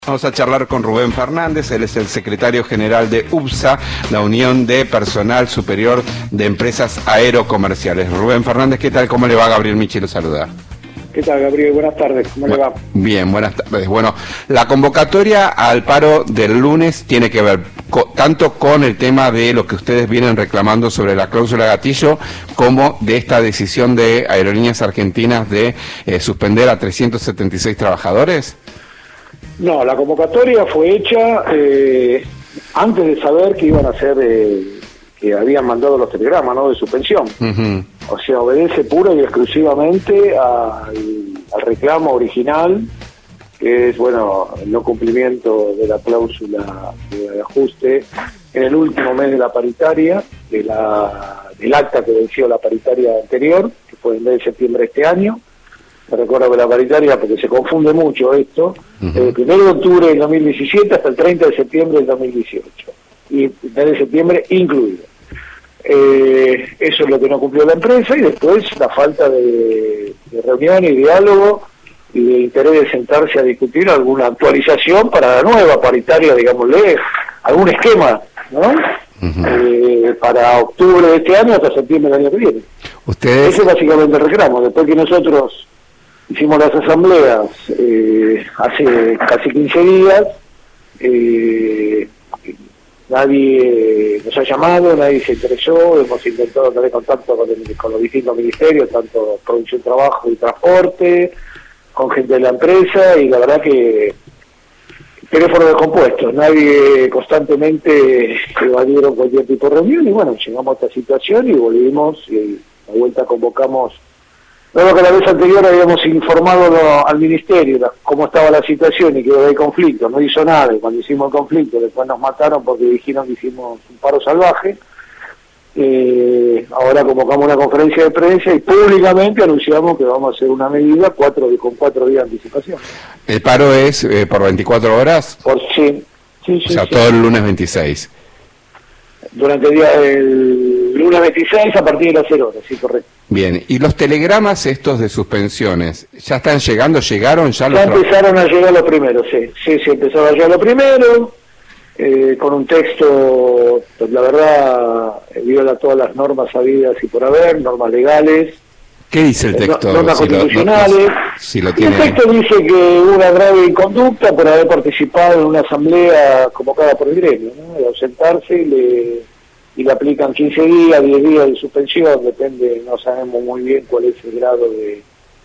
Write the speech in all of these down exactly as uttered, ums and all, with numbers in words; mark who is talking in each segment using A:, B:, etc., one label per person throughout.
A: Vamos a charlar con Rubén Fernández, él es el secretario general de U P S A, la Unión de Personal Superior de Empresas Aerocomerciales. Rubén Fernández, ¿qué tal? ¿Cómo le va? Gabriel Michi lo saluda.
B: ¿Qué tal, Gabriel? Buenas tardes, ¿cómo le va?
A: Bien, buenas tardes. Bueno, la convocatoria al paro del lunes tiene que ver co tanto con el tema de lo que ustedes vienen reclamando sobre la cláusula gatillo, como de esta decisión de Aerolíneas Argentinas de eh, suspender a trescientos setenta y seis trabajadores.
B: No, la convocatoria fue hecha eh, antes de saber que iban a hacer, eh, que habían mandado los telegramas, ¿no?, de suspensión. Uh-huh. O sea, obedece pura y exclusivamente al, al reclamo original, que es, bueno, el no cumplimiento de la cláusula de ajuste en el último mes de la paritaria, de la, del acta que venció la paritaria anterior, que fue en el mes de septiembre de este año. Me recuerdo que la paritaria, porque se confunde mucho esto, uh-huh. eh, primero de octubre del dos mil diecisiete hasta el treinta de septiembre del dos mil dieciocho, y el mes de septiembre incluido. Eh, eso es lo que no cumplió la empresa, y después la falta de, de reunión y diálogo y de interés de sentarse a discutir alguna actualización para la nueva paritaria, digámosle, algún esquema, ¿no? Uh-huh. eh, para octubre de este año hasta septiembre del año que viene.
A: Ustedes...
B: Ese es básicamente el reclamo. Después que nosotros hicimos las asambleas eh, hace casi quince días, eh, nadie nos ha llamado, nadie se interesó, hemos intentado tener contacto con, el, con los distintos ministerios, tanto producción, trabajo y transporte, con gente de la empresa, y la verdad que teléfono descompuesto, nadie constantemente evadieron cualquier tipo de reunión, y bueno, llegamos a esta situación y volvimos, y a vuelta convocamos. Luego que la vez anterior habíamos informado lo, al ministerio la, cómo estaba la situación y que había conflicto, no hizo nada, y cuando hicimos el conflicto después nos mataron porque dijeron que hicimos un paro salvaje. Eh, ahora convocamos una conferencia de prensa y públicamente anunciamos que vamos a hacer una medida cuatro con cuatro días de anticipación.
A: ¿El paro es eh, por veinticuatro horas?
B: Por sí, sí, sí.
A: O sea,
B: sí,
A: todo
B: sí.
A: el lunes veintiséis.
B: Durante el día del lunes veintiséis a partir de las cero horas, sí, correcto.
A: Bien, ¿y los telegramas estos de suspensiones ya están llegando? ¿Llegaron ya los?
B: Ya empezaron a llegar los primeros, sí, sí, sí, empezaron a llegar los primeros, eh, con un texto, pues, la verdad, viola todas las normas habidas y por haber, normas legales.
A: ¿Qué dice el texto?
B: Eh, normas
A: si
B: constitucionales.
A: Lo, no, no, si lo tiene...
B: El texto dice que hubo una grave inconducta por haber participado en una asamblea convocada por el gremio, ¿no? De ausentarse y le... y le aplican quince días, diez días de suspensión, depende, no sabemos muy bien cuál es el grado de,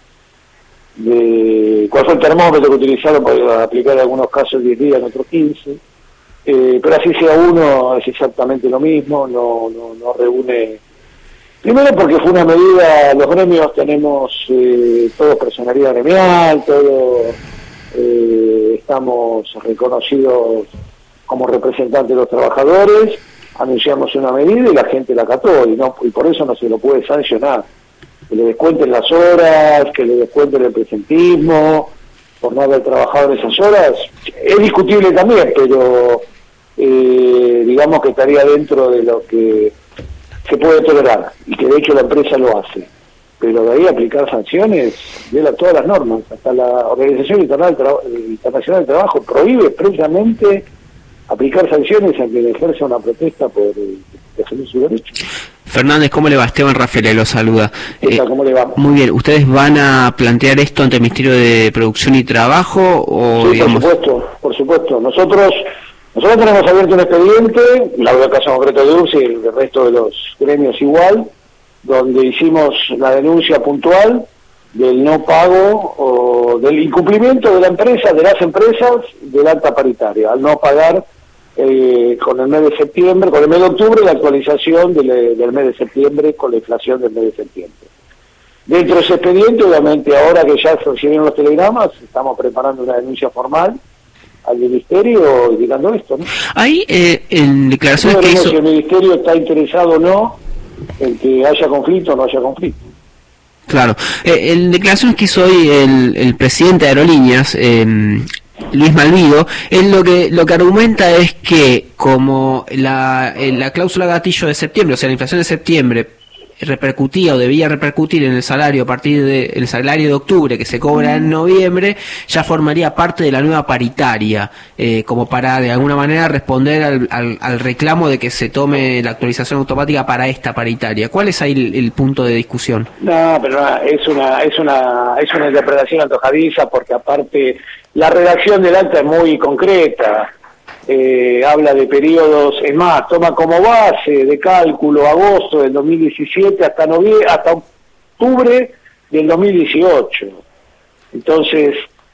B: de cuál fue el termómetro que utilizaron para aplicar en algunos casos diez días, en otros quince, eh, pero así sea uno, es exactamente lo mismo, no, no, no reúne, primero porque fue una medida, los gremios tenemos eh, todos personalidad gremial, todos eh, estamos reconocidos como representantes de los trabajadores, anunciamos una medida y la gente la acató, y no, y por eso no se lo puede sancionar. Que le descuenten las horas, que le descuenten el presentismo, por no haber trabajado en esas horas, es discutible también, pero eh, digamos que estaría dentro de lo que se puede tolerar, y que de hecho la empresa lo hace. Pero de ahí aplicar sanciones, viola todas las normas, hasta la Organización Internacional del Trabajo prohíbe expresamente aplicar sanciones a quien ejerza una protesta por eh, defender su derecho.
C: Fernández, ¿cómo le va? Esteban Rafael lo saluda.
B: Eh, ¿Cómo le va?
C: Muy bien, ¿ustedes van a plantear esto ante el Ministerio de Producción y Trabajo? O,
B: sí,
C: digamos...
B: por supuesto, por supuesto. Nosotros nosotros tenemos abierto un expediente, la verdad caso concreto de U P S A y el resto de los gremios igual, donde hicimos la denuncia puntual del no pago o del incumplimiento de la empresa, de las empresas, del alta paritaria, al no pagar Eh, con el mes de septiembre, con el mes de octubre, la actualización del, del mes de septiembre con la inflación del mes de septiembre. Dentro de ese expediente, obviamente, ahora que ya se recibieron los telegramas, estamos preparando una denuncia formal al Ministerio indicando esto, ¿no?
C: Ahí, eh, en declaraciones
B: no
C: que hizo...
B: si el Ministerio está interesado o no en que haya conflicto o no haya conflicto.
C: Claro. Eh, en declaraciones que hizo hoy el, el presidente de Aerolíneas, eh, Luis Malvido, él lo que lo que argumenta es que como la, la cláusula gatillo de septiembre, o sea la inflación de septiembre repercutía o debía repercutir en el salario a partir del salario de octubre que se cobra en noviembre, ya formaría parte de la nueva paritaria, eh, como para de alguna manera responder al, al, al reclamo de que se tome la actualización automática para esta paritaria. ¿Cuál es ahí el, el punto de discusión?
B: No, pero no, es una es una es una interpretación antojadiza, porque aparte la redacción del acta es muy concreta. Eh, habla de periodos, es más, toma como base de cálculo agosto del dos mil diecisiete hasta noviembre, hasta octubre del dos mil dieciocho. Entonces,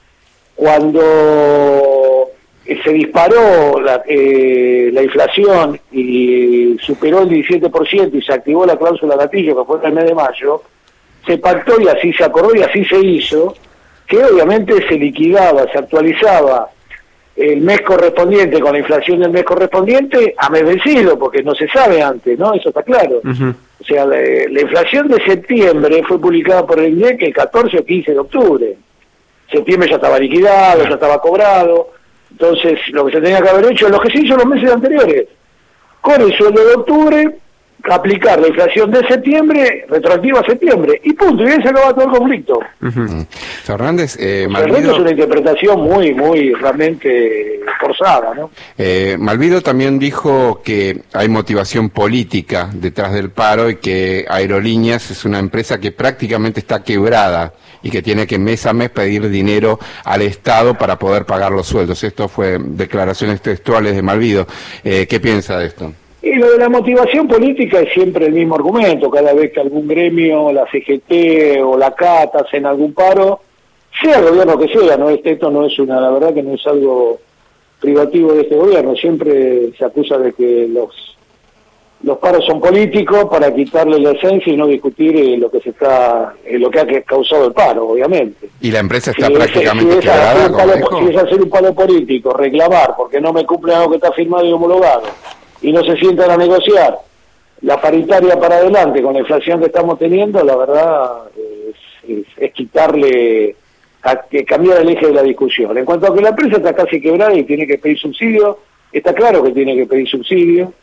B: cuando se disparó la, eh, la inflación y superó el diecisiete por ciento y se activó la cláusula gatillo, que fue en el mes de mayo, se pactó y así se acordó y así se hizo, que obviamente se liquidaba, se actualizaba el mes correspondiente con la inflación del mes correspondiente a mes vencido, porque no se sabe antes, ¿no? Eso está claro. Uh-huh. O sea, la, la inflación de septiembre fue publicada por el I N E C el catorce o quince de octubre. Septiembre ya estaba liquidado, ya estaba cobrado. Entonces, lo que se tenía que haber hecho es lo que se hizo los meses anteriores. Con el sueldo de octubre, aplicar la inflación de septiembre, retroactiva a septiembre, y punto, y ahí se acaba todo el conflicto.
A: Uh-huh. Fernández, eh,
B: Malvido... es una interpretación muy, muy realmente forzada, ¿no?
A: Eh, Malvido también dijo que hay motivación política detrás del paro y que Aerolíneas es una empresa que prácticamente está quebrada y que tiene que mes a mes pedir dinero al Estado para poder pagar los sueldos. Esto fue declaraciones textuales de Malvido. Eh, ¿Qué piensa de esto?
B: Y lo de la motivación política es siempre el mismo argumento. Cada vez que algún gremio, la C G T o la C A T hacen algún paro, sea el gobierno que sea, no esto no es una, la verdad que no es algo privativo de este gobierno. Siempre se acusa de que los los paros son políticos para quitarle la esencia y no discutir eh, lo que se está, eh, lo que ha causado el paro, obviamente.
A: Y la empresa está
B: si
A: prácticamente
B: es, si
A: quebrada.
B: Es palo, si es hacer un paro político, reclamar porque no me cumple algo que está firmado y homologado, y no se sientan a negociar la paritaria para adelante con la inflación que estamos teniendo, la verdad es, es, es quitarle, a, que cambiar el eje de la discusión. En cuanto a que la empresa está casi quebrada y tiene que pedir subsidio, está claro que tiene que pedir subsidio.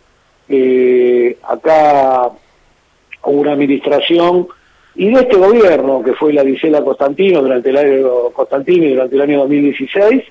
B: Eh, acá hubo una administración y de este gobierno, que fue la de Isela Costantino durante el año Costantino durante el año dos mil dieciséis,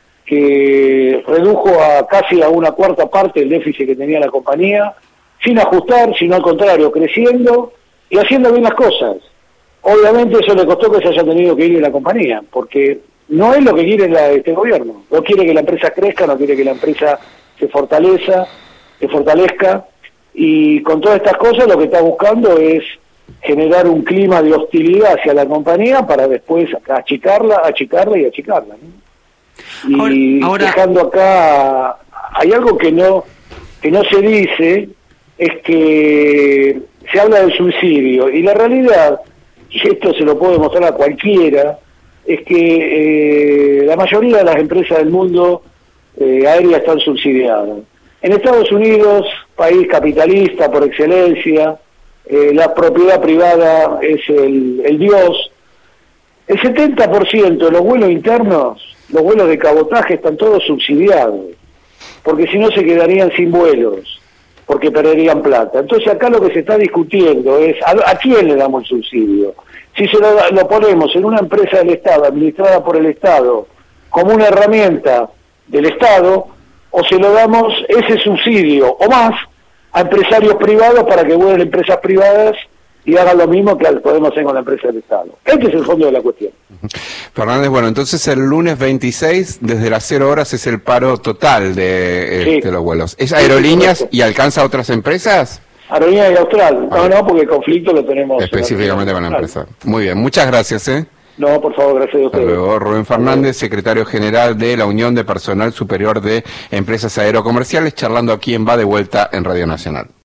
B: que redujo a casi a una cuarta parte el déficit que tenía la compañía, sin ajustar, sino al contrario, creciendo y haciendo bien las cosas. Obviamente eso le costó que se haya tenido que ir de la compañía, porque no es lo que quiere la, este gobierno. No quiere que la empresa crezca, no quiere que la empresa se fortaleza, se fortalezca, y con todas estas cosas lo que está buscando es generar un clima de hostilidad hacia la compañía para después achicarla, achicarla y achicarla, ¿no? Y ahora, dejando acá, hay algo que no que no se dice, es que se habla del subsidio, y la realidad, y esto se lo puedo demostrar a cualquiera, es que eh, la mayoría de las empresas del mundo eh, aéreas están subsidiadas. En Estados Unidos, país capitalista por excelencia, eh, la propiedad privada es el, el dios. El setenta por ciento de los vuelos internos, los vuelos de cabotaje, están todos subsidiados, porque si no se quedarían sin vuelos, porque perderían plata. Entonces acá lo que se está discutiendo es a, a quién le damos el subsidio. Si se lo, lo ponemos en una empresa del Estado, administrada por el Estado, como una herramienta del Estado, o se lo damos ese subsidio o más a empresarios privados para que vuelvan empresas privadas y hagan lo mismo que podemos hacer con la empresa del Estado. Este es el fondo de la cuestión.
A: Fernández, bueno, entonces el lunes veintiséis, desde las cero horas, es el paro total de, sí. de los vuelos. ¿Es Aerolíneas sí, y alcanza a otras empresas?
B: Aerolíneas y Austral. No, no, porque el conflicto lo tenemos...
A: Específicamente con la empresa. Muy bien, muchas gracias, ¿eh?
B: No, por favor, gracias a ustedes.
A: Hasta luego. Rubén Fernández, secretario general de la Unión de Personal Superior de Empresas Aerocomerciales, charlando aquí en Va de Vuelta en Radio Nacional.